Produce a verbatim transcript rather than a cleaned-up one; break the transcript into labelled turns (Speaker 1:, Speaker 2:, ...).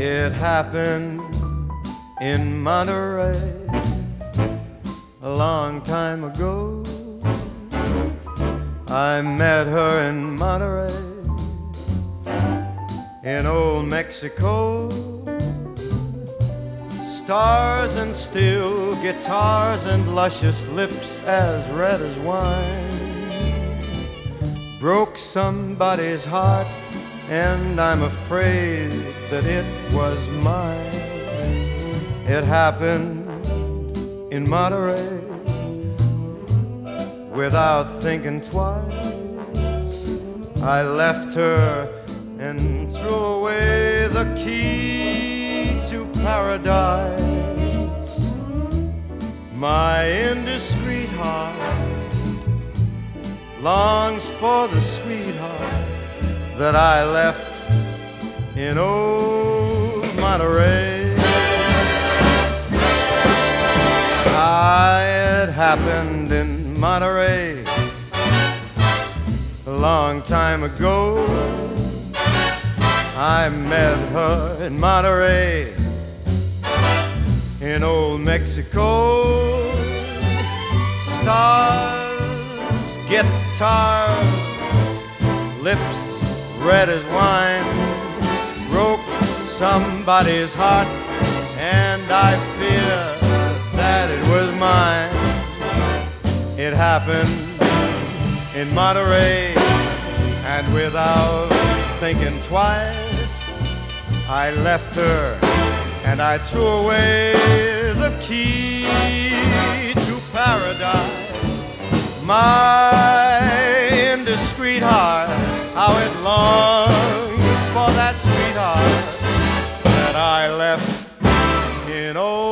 Speaker 1: It happened in Monterey a long time ago. I met her in Monterey, in old Mexico. Stars and steel guitars and luscious lips as red as wine broke somebody's heart, and I'm afraid that it was mine. It happened in Monterey without thinking twice. I left her and threw away the key to paradise. My indiscreet heart longs for the sweetheart that I left in old Monterey. Ah, it happened in Monterey a long time ago. I met her in Monterey, in old Mexico. Stars, guitars, lips red as wine broke somebody's heart, and I fear that it was mine. It happened in Monterey, and without thinking twice, I left her and I threw away the key to paradise. My indiscreet heart, how it longs for that sweetheart that I left in old